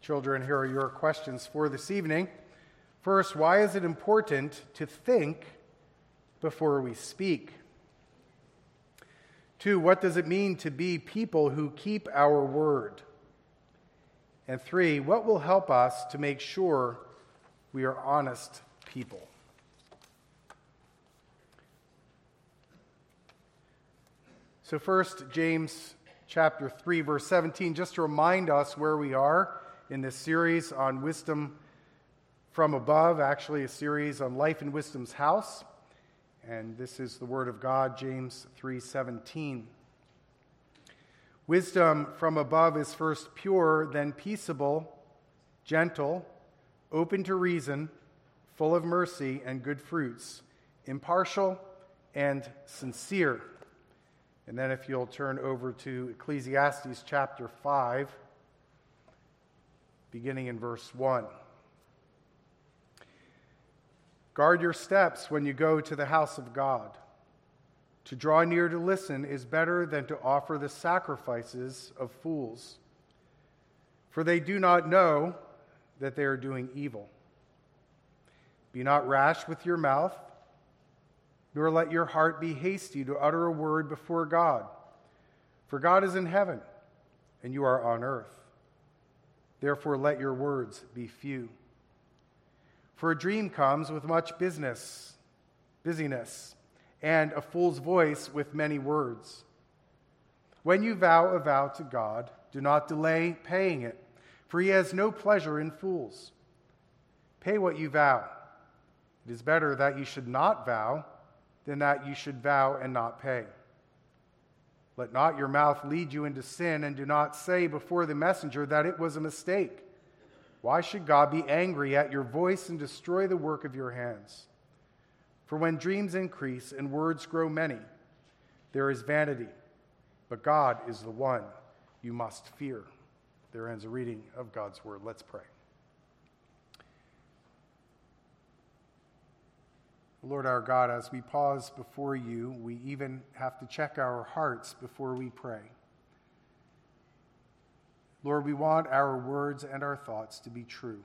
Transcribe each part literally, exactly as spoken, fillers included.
Children, here are your questions for this evening. First, why is it important to think before we speak? Two, what does it mean to be people who keep our word? And three, what will help us to make sure we are honest people? So first, James chapter three, verse seventeen, just to remind us where we are in this series on wisdom from above, actually a series on life in wisdom's house. And this is the word of God, James three seventeen. Wisdom from above is first pure, then peaceable, gentle, open to reason, full of mercy and good fruits, impartial and sincere. And then if you'll turn over to Ecclesiastes chapter five, beginning in verse one. Guard your steps when you go to the house of God. To draw near to listen is better than to offer the sacrifices of fools, for they do not know that they are doing evil. Be not rash with your mouth, nor let your heart be hasty to utter a word before God. For God is in heaven, and you are on earth. Therefore let your words be few. For a dream comes with much business, busyness, and a fool's voice with many words. When you vow a vow to God, do not delay paying it, for he has no pleasure in fools. Pay what you vow. It is better that you should not vow than that you should vow and not pay. Let not your mouth lead you into sin, and do not say before the messenger that it was a mistake. Why should God be angry at your voice and destroy the work of your hands? For when dreams increase and words grow many, there is vanity, but God is the one you must fear. There ends a reading of God's word. Let's pray. Lord our God, as we pause before you, we even have to check our hearts before we pray. Lord, we want our words and our thoughts to be true.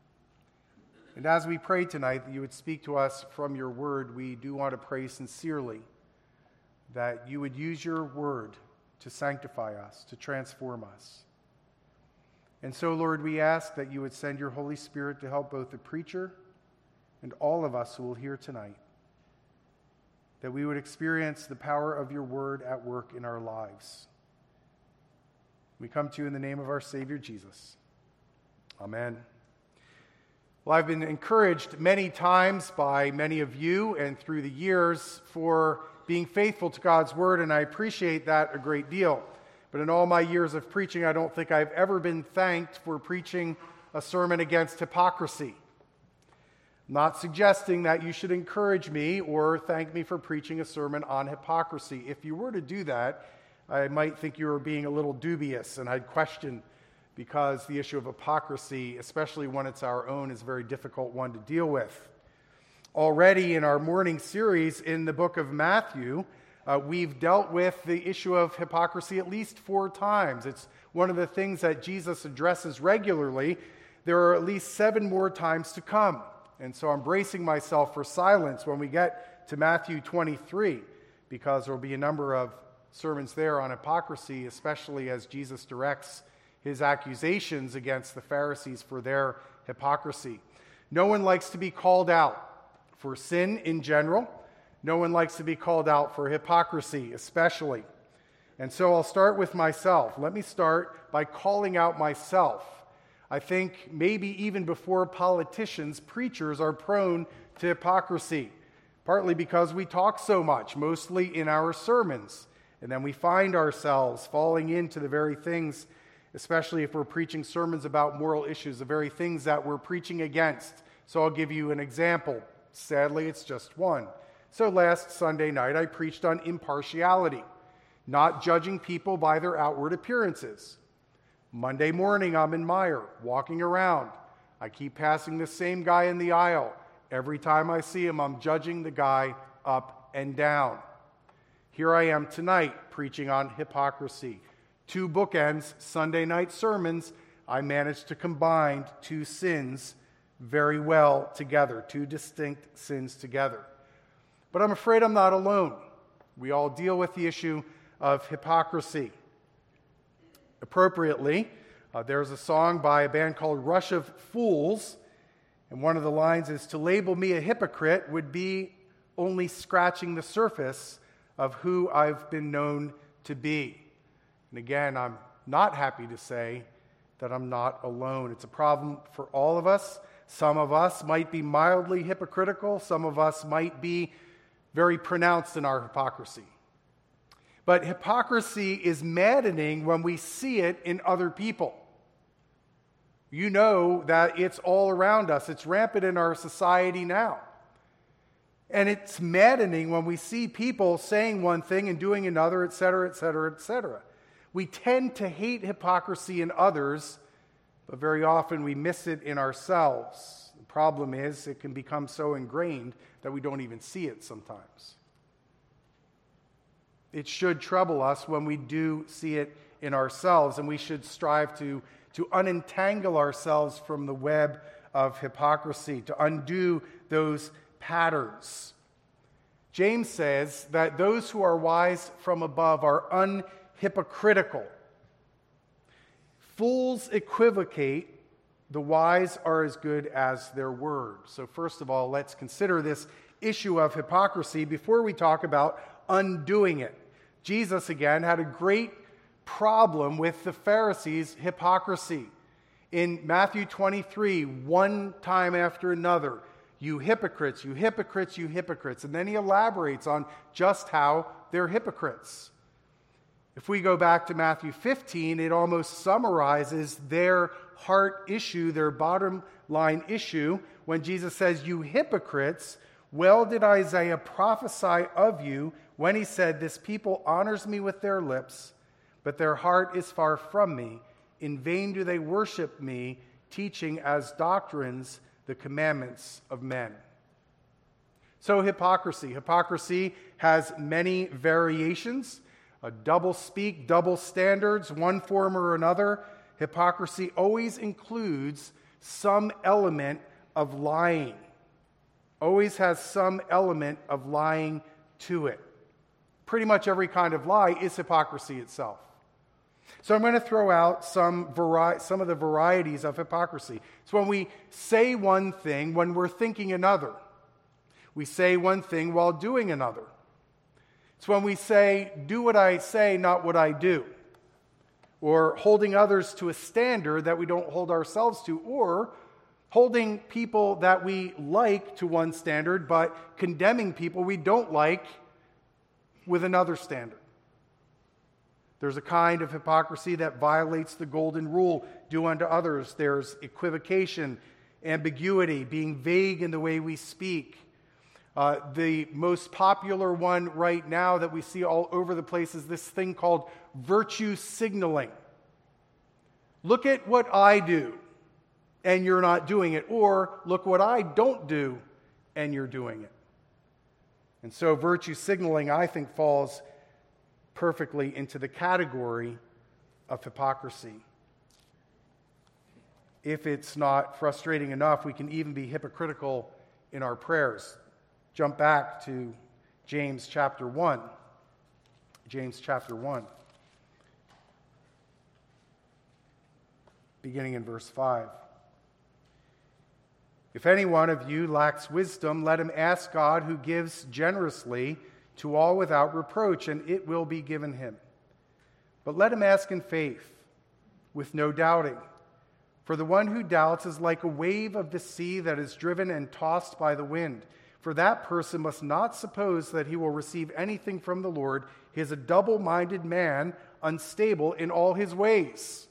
And as we pray tonight that you would speak to us from your word, we do want to pray sincerely that you would use your word to sanctify us, to transform us. And so, Lord, we ask that you would send your Holy Spirit to help both the preacher and all of us who will hear tonight, that we would experience the power of your word at work in our lives. We come to you in the name of our Savior, Jesus. Amen. Well, I've been encouraged many times by many of you and through the years for being faithful to God's word, and I appreciate that a great deal. But in all my years of preaching, I don't think I've ever been thanked for preaching a sermon against hypocrisy. I'm not suggesting that you should encourage me or thank me for preaching a sermon on hypocrisy. If you were to do that, I might think you were being a little dubious, and I'd question, because the issue of hypocrisy, especially when it's our own, is a very difficult one to deal with. Already in our morning series in the book of Matthew, uh, we've dealt with the issue of hypocrisy at least four times. It's one of the things that Jesus addresses regularly. There are at least seven more times to come. And so I'm bracing myself for silence when we get to Matthew twenty-three, because there will be a number of sermons there on hypocrisy, especially as Jesus directs his accusations against the Pharisees for their hypocrisy. No one likes to be called out for sin in general. No one likes to be called out for hypocrisy, especially. And so I'll start with myself. Let me start by calling out myself. I think maybe even before politicians, preachers are prone to hypocrisy, partly because we talk so much, mostly in our sermons. And then we find ourselves falling into the very things, especially if we're preaching sermons about moral issues, the very things that we're preaching against. So I'll give you an example. Sadly, it's just one. So last Sunday night, I preached on impartiality, not judging people by their outward appearances. Monday morning, I'm in Meyer, walking around. I keep passing the same guy in the aisle. Every time I see him, I'm judging the guy up and down. Here I am tonight preaching on hypocrisy. Two bookends, Sunday night sermons. I manage to combine two sins very well together, two distinct sins together. But I'm afraid I'm not alone. We all deal with the issue of hypocrisy. Appropriately, uh, there's a song by a band called Rush of Fools, and one of the lines is, "To label me a hypocrite would be only scratching the surface of who I've been known to be." And again, I'm not happy to say that I'm not alone. It's a problem for all of us. Some of us might be mildly hypocritical. Some of us might be very pronounced in our hypocrisy. But hypocrisy is maddening when we see it in other people. You know that it's all around us. It's rampant in our society now. And it's maddening when we see people saying one thing and doing another, et cetera, et cetera, et cetera. We tend to hate hypocrisy in others, but very often we miss it in ourselves. The problem is it can become so ingrained that we don't even see it sometimes. It should trouble us when we do see it in ourselves, and we should strive to, to unentangle ourselves from the web of hypocrisy, to undo those patterns. James says that those who are wise from above are unhypocritical. Fools equivocate, the wise are as good as their word. So first of all, let's consider this issue of hypocrisy before we talk about undoing it. Jesus, again, had a great problem with the Pharisees' hypocrisy. In Matthew twenty-three, one time after another, "You hypocrites, you hypocrites, you hypocrites." And then he elaborates on just how they're hypocrites. If we go back to Matthew fifteen, it almost summarizes their heart issue, their bottom line issue, when Jesus says, "You hypocrites, well did Isaiah prophesy of you when he said, 'This people honors me with their lips, but their heart is far from me. In vain do they worship me, teaching as doctrines the commandments of men.'" So hypocrisy. Hypocrisy has many variations. A double speak, double standards, one form or another. Hypocrisy always includes some element of lying. Always has some element of lying to it. Pretty much every kind of lie is hypocrisy itself. So I'm going to throw out some vari- some of the varieties of hypocrisy. It's when we say one thing when we're thinking another. We say one thing while doing another. It's when we say, "Do what I say, not what I do." Or holding others to a standard that we don't hold ourselves to. Or holding people that we like to one standard, but condemning people we don't like with another standard. There's a kind of hypocrisy that violates the golden rule, do unto others. There's equivocation, ambiguity, being vague in the way we speak. Uh, the most popular one right now that we see all over the place is this thing called virtue signaling. Look at what I do, and you're not doing it. Or look what I don't do, and you're doing it. And so virtue signaling, I think, falls perfectly into the category of hypocrisy. If it's not frustrating enough, we can even be hypocritical in our prayers. Jump back to James chapter one. James chapter one. Beginning in verse five. "If any one of you lacks wisdom, let him ask God, who gives generously to all without reproach, and it will be given him. But let him ask in faith, with no doubting. For the one who doubts is like a wave of the sea that is driven and tossed by the wind. For that person must not suppose that he will receive anything from the Lord. He is a double-minded man, unstable in all his ways."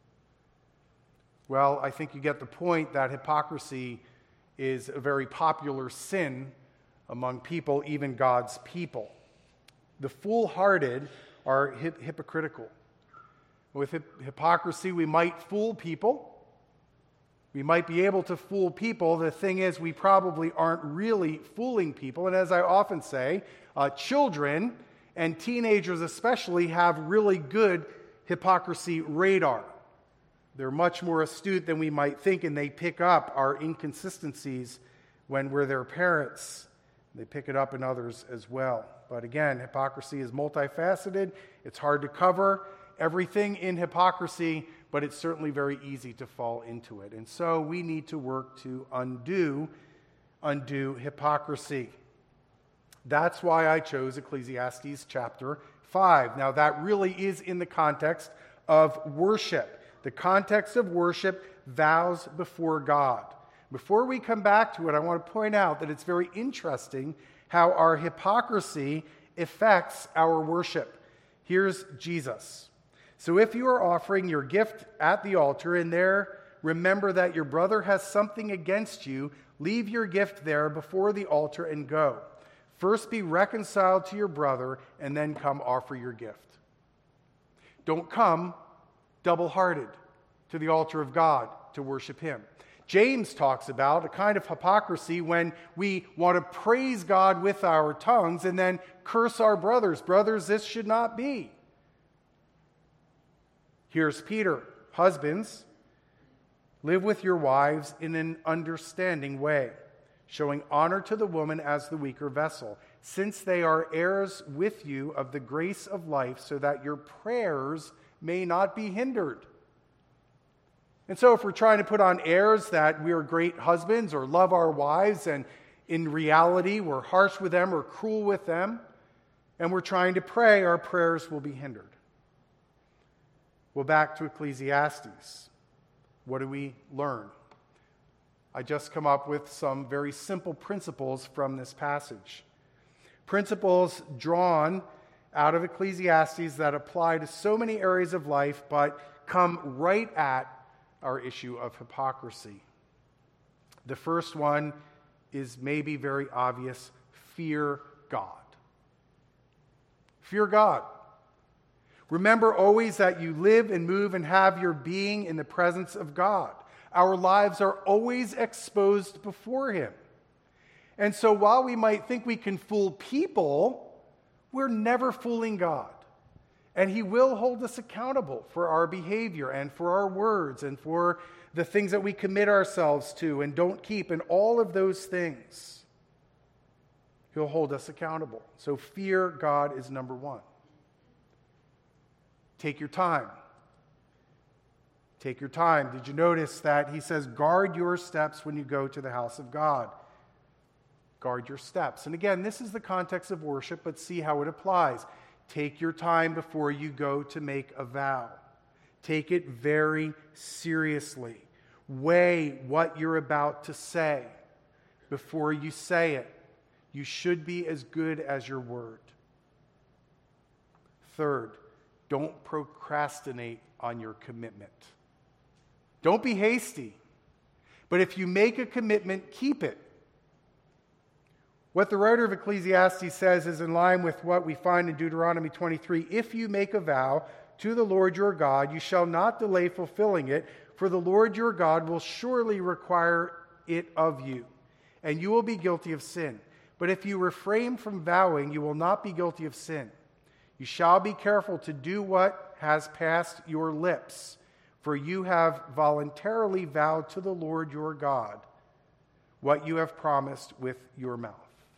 Well, I think you get the point that hypocrisy is a very popular sin among people, even God's people. The foolhardy are hip- hypocritical. With hip- hypocrisy, we might fool people. We might be able to fool people. The thing is, we probably aren't really fooling people. And as I often say, uh, children and teenagers especially have really good hypocrisy radar. They're much more astute than we might think, and they pick up our inconsistencies when we're their parents. They pick it up in others as well. But again, hypocrisy is multifaceted. It's hard to cover everything in hypocrisy, but it's certainly very easy to fall into it. And so we need to work to undo, undo hypocrisy. That's why I chose Ecclesiastes chapter five. Now, that really is in the context of worship. The context of worship, vows before God. Before we come back to it, I want to point out that it's very interesting how our hypocrisy affects our worship. Here's Jesus. So if you are offering your gift at the altar and there remember that your brother has something against you, leave your gift there before the altar and go. First be reconciled to your brother and then come offer your gift. Don't come double-hearted to the altar of God to worship him. James talks about a kind of hypocrisy when we want to praise God with our tongues and then curse our brothers. Brothers, this should not be. Here's Peter. Husbands, live with your wives in an understanding way, showing honor to the woman as the weaker vessel, since they are heirs with you of the grace of life, so that your prayers may not be hindered. And so if we're trying to put on airs that we are great husbands or love our wives, and in reality we're harsh with them or cruel with them, and we're trying to pray, our prayers will be hindered. Well, back to Ecclesiastes. What do we learn? I just come up with some very simple principles from this passage. Principles drawn out of Ecclesiastes that apply to so many areas of life, but come right at our issue of hypocrisy. The first one is maybe very obvious: fear God. Fear God. Remember always that you live and move and have your being in the presence of God. Our lives are always exposed before him. And so while we might think we can fool people, we're never fooling God. And he will hold us accountable for our behavior and for our words and for the things that we commit ourselves to and don't keep, and all of those things. He'll hold us accountable. So fear God is number one. Take your time. Take your time. Did you notice that he says, guard your steps when you go to the house of God? Guard your steps. And again, this is the context of worship, but see how it applies. Take your time before you go to make a vow. Take it very seriously. Weigh what you're about to say before you say it. You should be as good as your word. Third, don't procrastinate on your commitment. Don't be hasty. But if you make a commitment, keep it. What the writer of Ecclesiastes says is in line with what we find in Deuteronomy twenty-three. If you make a vow to the Lord your God, you shall not delay fulfilling it, for the Lord your God will surely require it of you, and you will be guilty of sin. But if you refrain from vowing, you will not be guilty of sin. You shall be careful to do what has passed your lips, for you have voluntarily vowed to the Lord your God what you have promised with your mouth.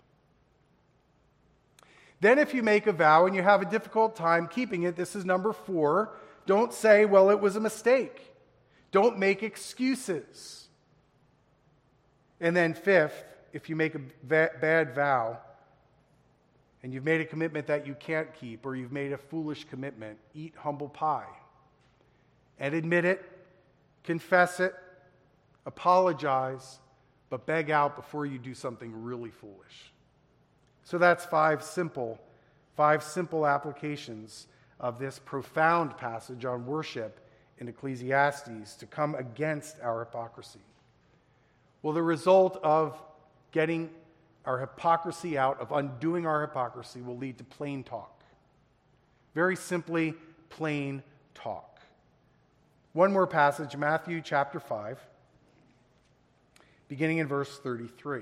Then if you make a vow and you have a difficult time keeping it, this is number four, don't say, well, it was a mistake. Don't make excuses. And then fifth, if you make a va- bad vow and you've made a commitment that you can't keep, or you've made a foolish commitment, eat humble pie and admit it, confess it, apologize, but beg out before you do something really foolish. So that's five simple, five simple applications of this profound passage on worship in Ecclesiastes to come against our hypocrisy. Well, the result of getting our hypocrisy out, of undoing our hypocrisy, will lead to plain talk. Very simply, plain talk. One more passage, Matthew chapter five, beginning in verse thirty-three.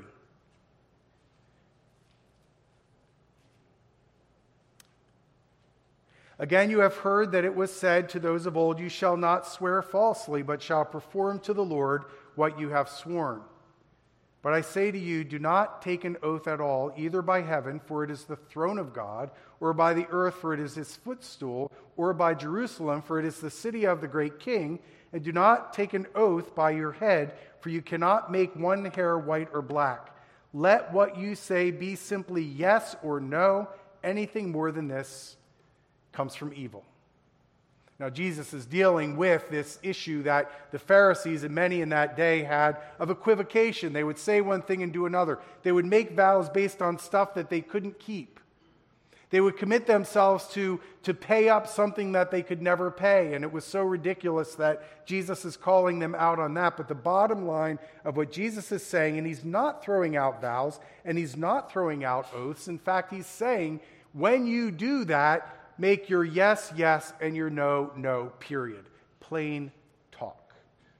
Again, you have heard that it was said to those of old, you shall not swear falsely, but shall perform to the Lord what you have sworn. But I say to you, do not take an oath at all, either by heaven, for it is the throne of God, or by the earth, for it is his footstool, or by Jerusalem, for it is the city of the great king. And do not take an oath by your head, for you cannot make one hair white or black. Let what you say be simply yes or no. Anything more than this comes from evil. Now, Jesus is dealing with this issue that the Pharisees and many in that day had of equivocation. They would say one thing and do another. They would make vows based on stuff that they couldn't keep. They would commit themselves to, to pay up something that they could never pay. And it was so ridiculous that Jesus is calling them out on that. But the bottom line of what Jesus is saying, and he's not throwing out vows, and he's not throwing out oaths. In fact, he's saying, when you do that, make your yes, yes, and your no, no, period. Plain talk.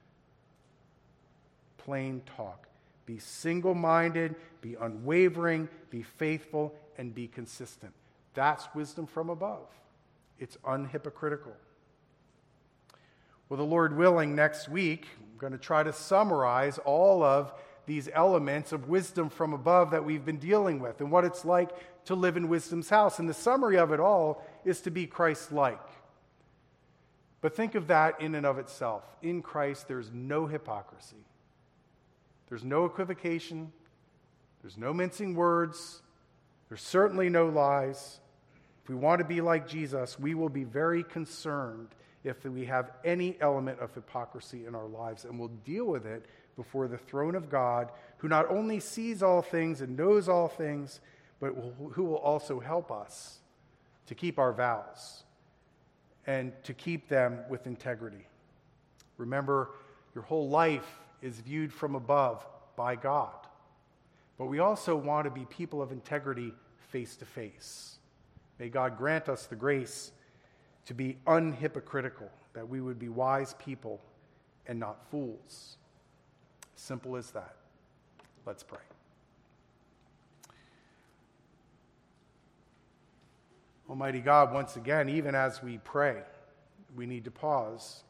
Plain talk. Be single-minded, be unwavering, be faithful, and be consistent. That's wisdom from above. It's unhypocritical. Well, the Lord willing, next week, I'm going to try to summarize all of these elements of wisdom from above that we've been dealing with and what it's like to live in wisdom's house. And the summary of it all is to be Christ-like. But think of that in and of itself. In Christ, there's no hypocrisy. There's no equivocation. There's no mincing words. There's certainly no lies. If we want to be like Jesus, we will be very concerned if we have any element of hypocrisy in our lives, and we'll deal with it before the throne of God, who not only sees all things and knows all things, but who will also help us to keep our vows and to keep them with integrity. Remember, your whole life is viewed from above by God. But we also want to be people of integrity face to face. May God grant us the grace to be unhypocritical, that we would be wise people and not fools. Simple as that. Let's pray. Almighty God, once again, even as we pray, we need to pause